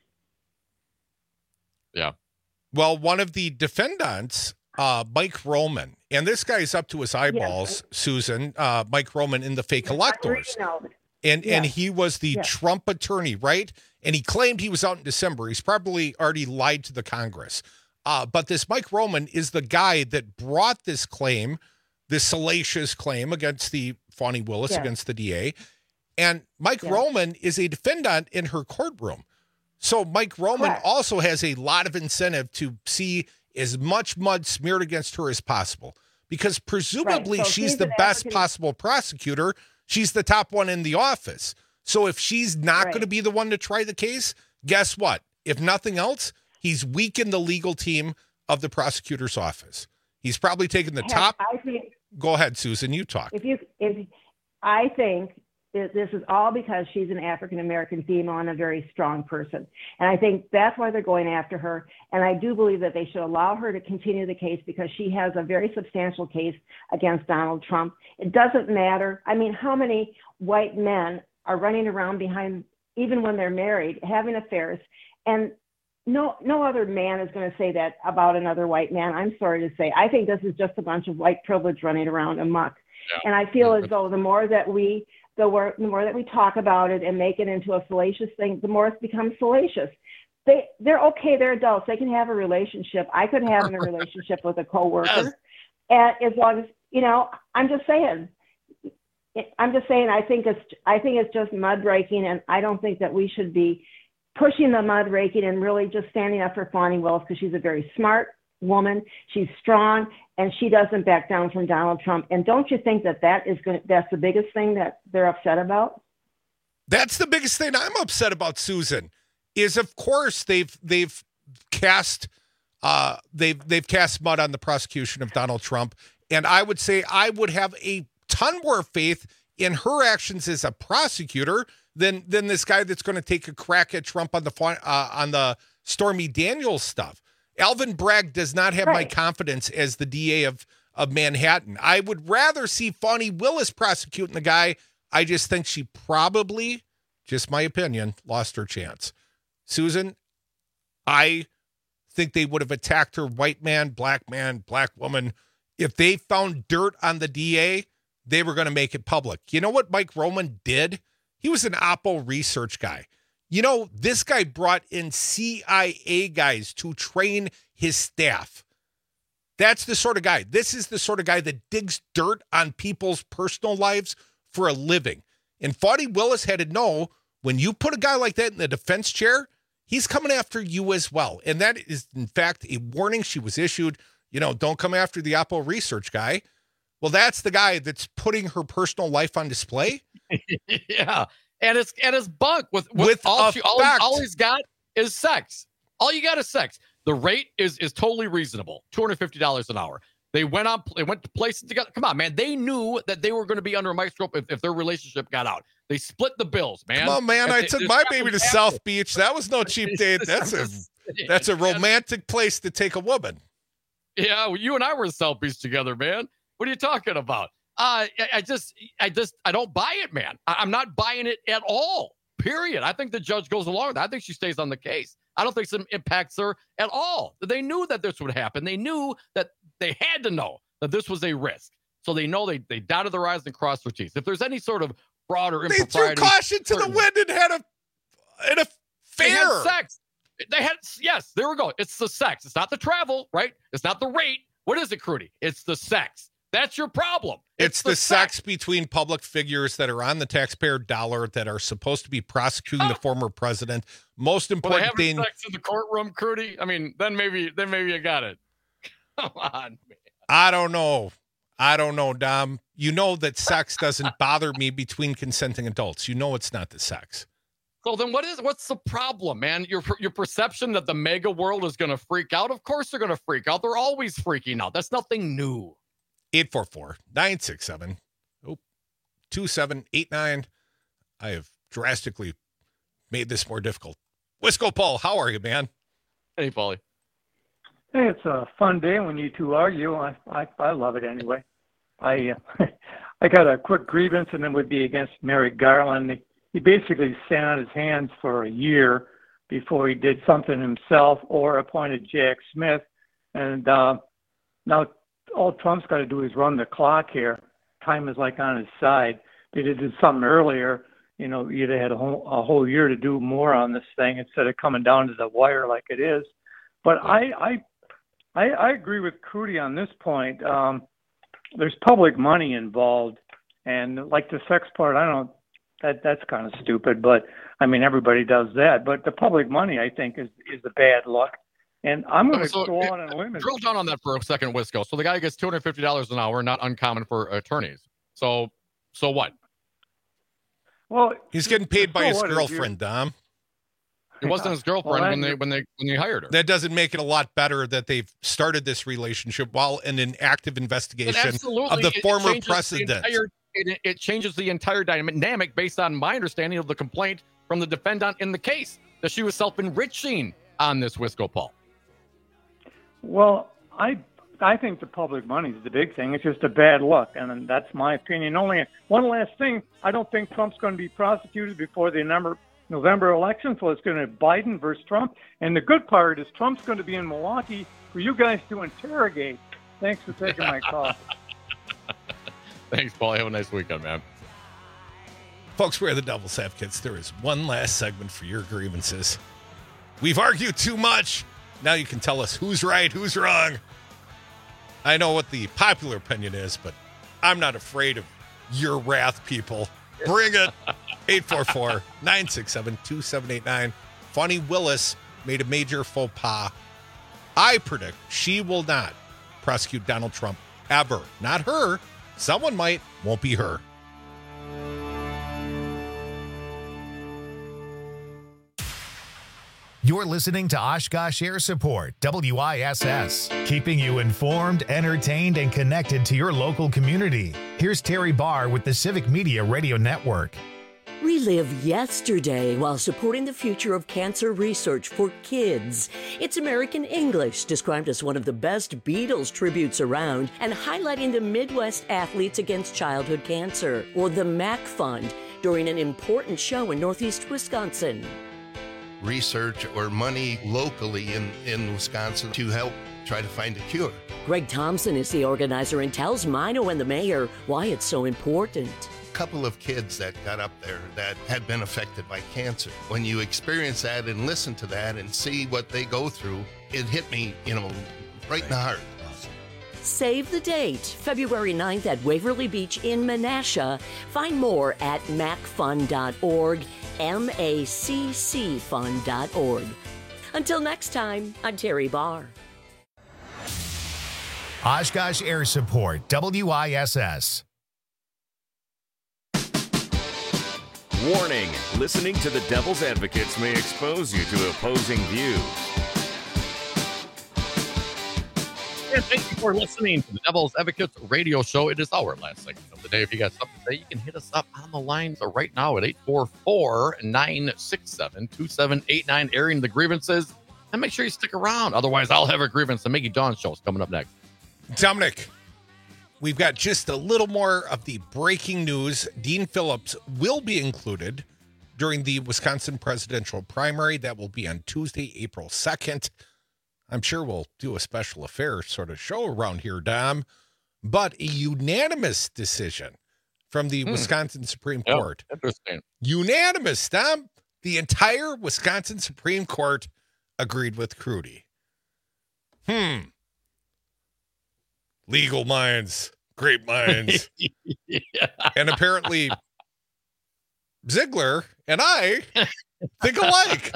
M: Yeah.
L: Well, one of the defendants, Mike Roman, and this guy's up to his eyeballs, yes. Susan, Mike Roman in the fake electors. And he was the Trump attorney, right? And he claimed he was out in December. He's probably already lied to the Congress. But this Mike Roman is the guy that brought this claim, this salacious claim against the Fani Willis, against the DA. And Mike Roman is a defendant in her courtroom. So Mike Roman also has a lot of incentive to see as much mud smeared against her as possible, because presumably so she's the best possible prosecutor. She's the top one in the office. So if she's not going to be the one to try the case, guess what? If nothing else, he's weakened the legal team of the prosecutor's office. He's probably taken the top. Go ahead, Susan, you talk.
B: I think this is all because she's an African-American female and a very strong person. And I think that's why they're going after her. And I do believe that they should allow her to continue the case because she has a very substantial case against Donald Trump. It doesn't matter. I mean, how many white men are running around behind, even when they're married, having affairs? And no other man is going to say that about another white man. I'm sorry to say. I think this is just a bunch of white privilege running around amok. Yeah. And I feel as though the more that we talk about it and make it into a salacious thing, the more it becomes salacious. They're okay. They're adults. They can have a relationship. I could have a relationship with a coworker, and as long as I'm just saying. I think it's just mud raking, and I don't think that we should be pushing the mud raking and really just standing up for Fani Willis because she's a very smart woman. She's strong, and she doesn't back down from Donald Trump. And don't you think that's the biggest thing that they're upset about?
L: That's the biggest thing I'm upset about, Susan, is of course they've cast mud on the prosecution of Donald Trump. And I would say I would have a ton more faith in her actions as a prosecutor than this guy that's going to take a crack at Trump on the Stormy Daniels stuff. Alvin Bragg does not have my confidence as the DA of Manhattan. I would rather see Fani Willis prosecuting the guy. I just think she probably, just my opinion, lost her chance. Susan, I think they would have attacked her white man, black woman. If they found dirt on the DA, they were going to make it public. You know what Mike Roman did? He was an Oppo research guy. You know, this guy brought in CIA guys to train his staff. That's the sort of guy. This is the sort of guy that digs dirt on people's personal lives for a living. And Fani Willis had to know, when you put a guy like that in the defense chair, he's coming after you as well. And that is, in fact, a warning she was issued. You know, don't come after the Oppo research guy. Well, that's the guy that's putting her personal life on display.
M: Yeah. And it's bunk with all he's got is sex. All you got is sex. The rate is totally reasonable. $250 an hour. They went to places together. Come on, man. They knew that they were going to be under a microscope if their relationship got out. They split the bills, man.
L: Come on, man. I took my baby to South Beach. That was no cheap date. That's a romantic place to take a woman.
M: Yeah, well, you and I were in South Beach together, man. What are you talking about? I don't buy it, man. I'm not buying it at all, period. I think the judge goes along with that. I think she stays on the case. I don't think it impacts her at all. They knew that this would happen. They knew that they had to know that this was a risk. So they know they dotted their I's and crossed their T's. If there's any sort of fraud or impropriety.
L: They threw caution to the wind and had an affair.
M: They had sex. Yes, there we go. It's the sex. It's not the travel, right? It's not the rate. What is it, Crudy? It's the sex. That's your problem.
L: It's the sex between public figures that are on the taxpayer dollar that are supposed to be prosecuting the former president. Most important thing.
M: Sex in the courtroom, Crudy. I mean, then maybe you got it. Come on, man.
L: I don't know, Dom. You know that sex doesn't bother me between consenting adults. You know it's not the sex.
M: So then what's the problem, man? Your perception that the mega world is going to freak out? Of course they're going to freak out. They're always freaking out. That's nothing new.
L: 844-967-2789. I have drastically made this more difficult. Wisco Paul, how are you, man?
M: Hey, Paulie.
C: Hey, it's a fun day when you two argue. I love it anyway. I got a quick grievance, and it would be against Merrick Garland. He basically sat on his hands for a year before he did something himself or appointed Jack Smith. And now all Trump's got to do is run the clock here. Time is like on his side. If he did something earlier, you know, you'd have had a whole year to do more on this thing instead of coming down to the wire like it is. But I agree with Crudy on this point. There's public money involved, and like the sex part, that's kind of stupid. But I mean, everybody does that. But the public money, I think, is the bad luck. And I'm going to go on and limit.
M: Drill down on that for a second, Wisco. So the guy gets $250 an hour, not uncommon for attorneys. So what?
C: Well,
L: he's getting paid by his girlfriend, Dom.
M: It wasn't his girlfriend when they hired her.
L: That doesn't make it a lot better that they've started this relationship while in an active investigation of the former president.
M: It changes the entire dynamic based on my understanding of the complaint from the defendant in the case that she was self-enriching on this, Wisco Paul.
C: Well, I think the public money is the big thing. It's just a bad luck, and that's my opinion. Only one last thing. I don't think Trump's going to be prosecuted before the November election, so it's going to be Biden versus Trump. And the good part is Trump's going to be in Milwaukee for you guys to interrogate. Thanks for taking my call.
M: Thanks, Paul. Have a nice weekend, man.
L: Folks, we're the Devil's Advocates. There is one last segment for your grievances. We've argued too much. Now you can tell us who's right, who's wrong. I know what the popular opinion is, but I'm not afraid of your wrath, people. Bring it. 844-967-2789. Fani Willis made a major faux pas. I predict she will not prosecute Donald Trump ever. Not her. Someone might. Won't be her.
A: You're listening to Oshkosh Air Support, WISS, keeping you informed, entertained, and connected to your local community. Here's Terry Barr with the Civic Media Radio Network.
E: Relive yesterday while supporting the future of cancer research for kids. It's American English, described as one of the best Beatles tributes around and highlighting the Midwest athletes against childhood cancer, or the MAC Fund, during an important show in Northeast Wisconsin.
F: Research or money locally in Wisconsin to help try to find a cure.
E: Greg Thompson is the organizer and tells Mino and the mayor why it's so important.
F: Couple of kids that got up there that had been affected by cancer. When you experience that and listen to that and see what they go through, it hit me, right in the heart.
E: Save the date, February 9th at Waverly Beach in Menasha. Find more at macfund.org, maccfund.org. Until next time, I'm Terry Barr.
A: Oshkosh Air Support, WISS.
R: Warning, listening to the Devil's Advocates may expose you to opposing views.
M: And thank you for listening to the Devil's Advocates radio show. It is our last segment of the day. If you got something to say, you can hit us up on the lines right now at 844-967-2789, airing the grievances. And make sure you stick around. Otherwise, I'll have a grievance. The Mickey Dawn show is coming up next.
L: Dominic, we've got just a little more of the breaking news. Dean Phillips will be included during the Wisconsin presidential primary. That will be on Tuesday, April 2nd. I'm sure we'll do a special affairs sort of show around here, Dom. But a unanimous decision from the Wisconsin Supreme Court.
M: Interesting.
L: Unanimous, Dom. The entire Wisconsin Supreme Court agreed with Crudy. Legal minds, great minds. And apparently Ziegler and I think alike.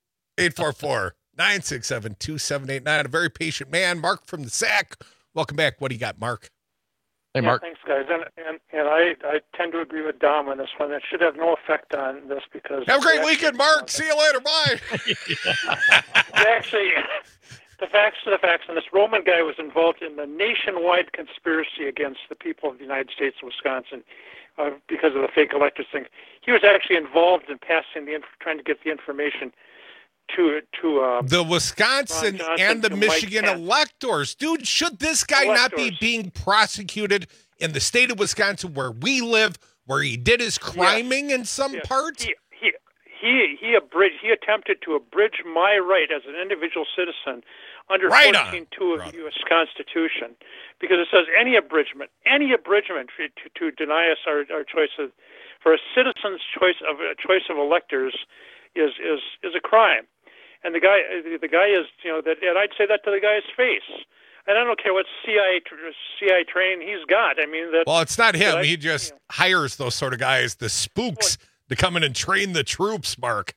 L: 844-967-2789. A very patient man, Mark from the SAC. Welcome back. What do you got, Mark?
M: Hey, Mark.
C: Thanks, guys. And I tend to agree with Dom on this one. It should have no effect on this because...
L: Have a great weekend, Mark. See you later. Bye.
C: Actually, the facts are the facts. And this Roman guy was involved in the nationwide conspiracy against the people of the United States of Wisconsin because of the fake electors thing. He was actually involved in passing trying to get the information to
L: the Wisconsin and the Michigan electors. Dude, should this guy not be being prosecuted in the state of Wisconsin where we live, where he did his criming in some parts?
C: He attempted to abridge my right as an individual citizen under 14.2 of the U.S. Constitution, because it says any abridgment to deny us our choice for a citizen's choice of electors is a crime. And the guy is, and I'd say that to the guy's face. And I don't care what CIA training he's got. I mean,
L: well, it's not him. He just hires those sort of guys, the spooks, to come in and train the troops, Mark.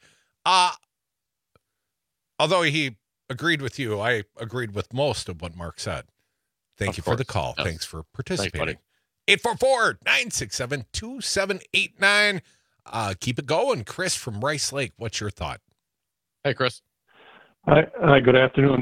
L: Although he agreed with you, I agreed with most of what Mark said. Thank you for the call. Yes. Thanks for participating. 844-967-2789. Keep it going. Chris from Rice Lake, what's your thought?
M: Hey, Chris.
H: Hi, good afternoon.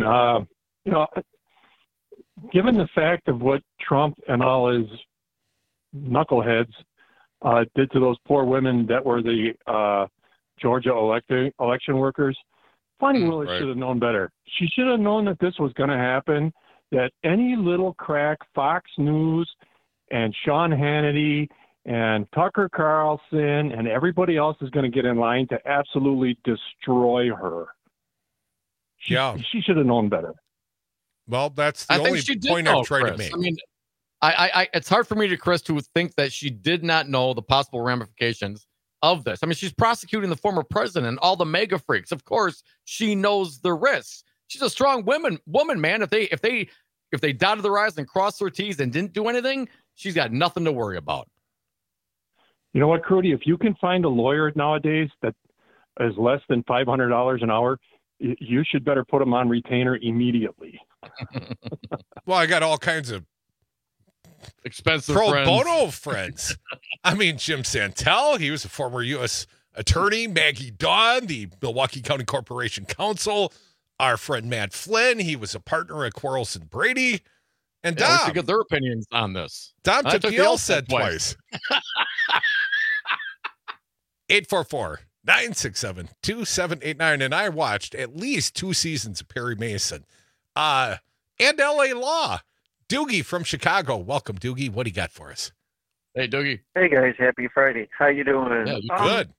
H: Given the fact of what Trump and all his knuckleheads did to those poor women that were the Georgia election workers, Fani Willis should have known better. She should have known that this was going to happen, that any little crack Fox News and Sean Hannity and Tucker Carlson and everybody else is going to get in line to absolutely destroy her. She should have known better.
L: Well, that's the only point I'm trying to make.
M: I mean, I it's hard for me to think that she did not know the possible ramifications of this. I mean, she's prosecuting the former president and all the mega freaks. Of course, she knows the risks. She's a strong woman, man. If they dotted their I's and crossed their T's and didn't do anything, she's got nothing to worry about.
H: You know what, Crudy? If you can find a lawyer nowadays that is less than $500 an hour, you should better put them on retainer immediately.
L: Well, I got all kinds of
M: expensive
L: pro bono friends. I mean, Jim Santel, he was a former U.S. attorney. Maggie Dawn, the Milwaukee County Corporation Counsel. Our friend Matt Flynn, he was a partner at Quarles and Brady. And Dom,
M: we should get their opinions on this.
L: Dom Tapiel said twice. 844-967-2789. And I watched at least 2 seasons of Perry Mason. And L.A. Law. Doogie from Chicago. Welcome, Doogie. What do you got for us?
M: Hey, Doogie.
G: Hey, guys. Happy Friday. How you doing?
L: Yeah, you good.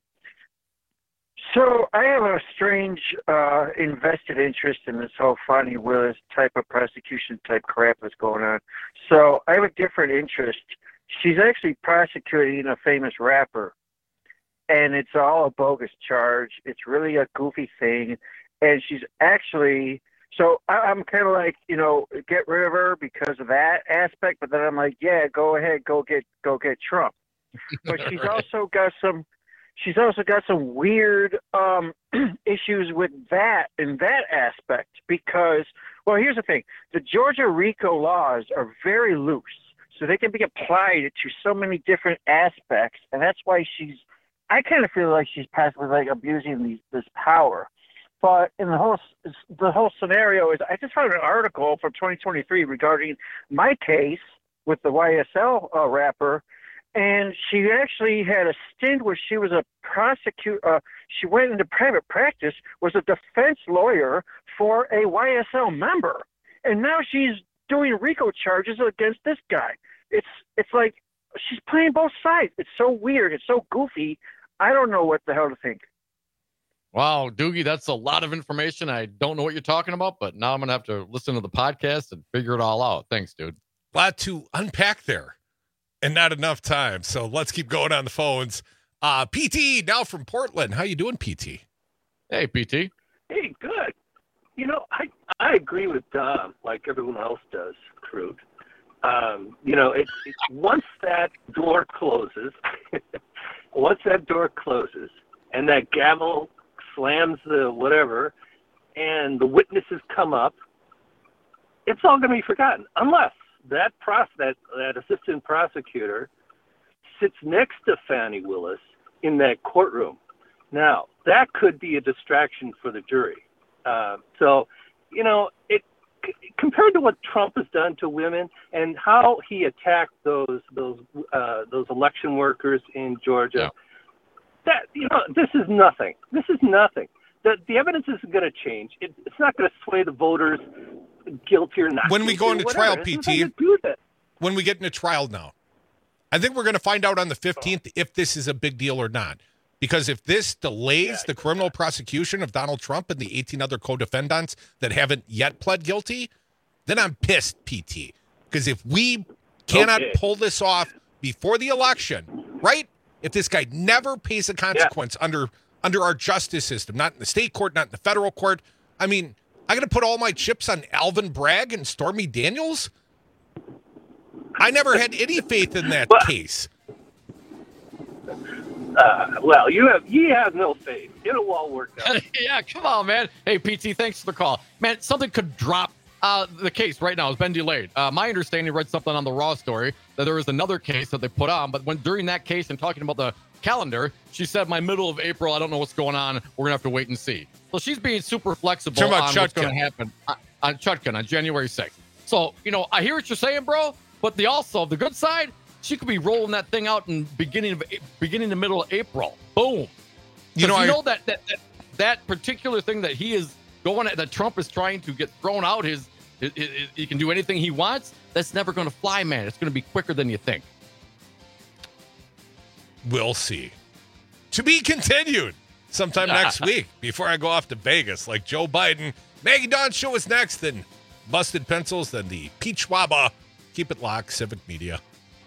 G: So I have a strange invested interest in this whole Fani Willis type of prosecution type crap that's going on. So I have a different interest. She's actually prosecuting a famous rapper, and it's all a bogus charge. It's really a goofy thing, and she's actually... So I'm kind of like, get rid of her because of that aspect, but then I'm like, yeah, go ahead, go get Trump. But she's also got some weird issues with that in that aspect because, well, here's the thing: the Georgia RICO laws are very loose, so they can be applied to so many different aspects, and that's why I kind of feel like she's possibly like abusing this power. But in the whole scenario is, I just found an article from 2023 regarding my case with the YSL rapper, and she actually had a stint where she was a prosecutor. She went into private practice, was a defense lawyer for a YSL member, and now she's doing RICO charges against this guy. It's like she's playing both sides. It's so weird. It's so goofy. I don't know what the hell to think.
M: Wow, Doogie, that's a lot of information. I don't know what you're talking about, but now I'm going to have to listen to the podcast and figure it all out. Thanks, dude.
L: A lot to unpack there and not enough time. So let's keep going on the phones. PT, now from Portland. How you doing, PT?
M: Hey, PT.
I: Hey, good. I agree with Dom like everyone else does, Crude. It's once that door closes, and that gavel slams the whatever, and the witnesses come up, it's all going to be forgotten unless that assistant prosecutor sits next to Fani Willis in that courtroom. Now, that could be a distraction for the jury. Compared to what Trump has done to women and how he attacked those election workers in Georgia. Yeah. This is nothing. The evidence isn't going to change. It's not going to sway the voters guilty or not.
L: When we go into trial, PT, when we get into trial now, I think we're going to find out on the 15th if this is a big deal or not. Because if this delays the criminal prosecution of Donald Trump and the 18 other co-defendants that haven't yet pled guilty, then I'm pissed, PT. Because if we cannot pull this off before the election, right? If this guy never pays a consequence under our justice system, not in the state court, not in the federal court, I mean, I got to put all my chips on Alvin Bragg and Stormy Daniels? I never had any faith in that case.
I: You have no faith. It'll all work out.
M: Yeah, come on, man. Hey, PT, thanks for the call. Man, something could drop. The case right now has been delayed. My understanding, read something on the Raw story that there was another case that they put on, but during that case and talking about the calendar, she said, my middle of April, I don't know what's going on. We're going to have to wait and see. So she's being super flexible on what's going to happen on Chutkin on January 6th. So, I hear what you're saying, bro, but the good side, she could be rolling that thing out in beginning to middle of April. Boom. That particular thing that he is that Trump is trying to get thrown out, he can do anything he wants. That's never going to fly, man. It's going to be quicker than you think.
L: We'll see. To be continued sometime next week before I go off to Vegas like Joe Biden. Maggie Dawn show is next, then Busted Pencils, then the Pete Schwaba. Keep it locked, Civic Media.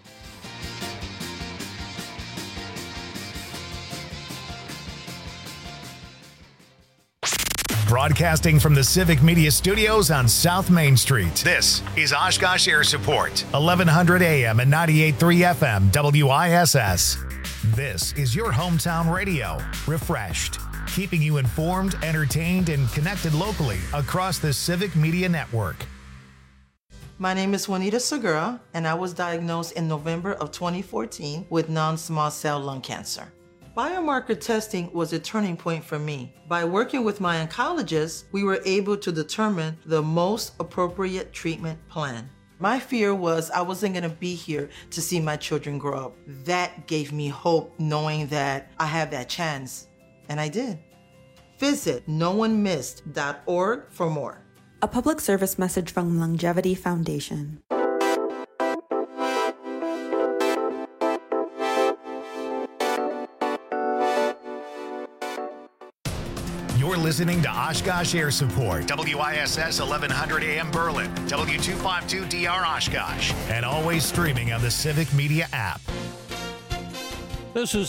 A: Broadcasting from the Civic Media Studios on South Main Street. This is Oshkosh Air Support, 1100 AM and 98.3 FM WISS. This is your hometown radio, refreshed, keeping you informed, entertained, and connected locally across the Civic Media Network.
N: My name is Juanita Segura, and I was diagnosed in November of 2014 with non-small cell lung cancer. Biomarker testing was a turning point for me. By working with my oncologist, we were able to determine the most appropriate treatment plan. My fear was I wasn't going to be here to see my children grow up. That gave me hope, knowing that I have that chance. And I did. Visit noonemissed.org for more.
O: A public service message from Longevity Foundation.
A: You're listening to Oshkosh Air Support, WISS 1100 AM Berlin, W252DR Oshkosh, and always streaming on the Civic Media app.
J: This is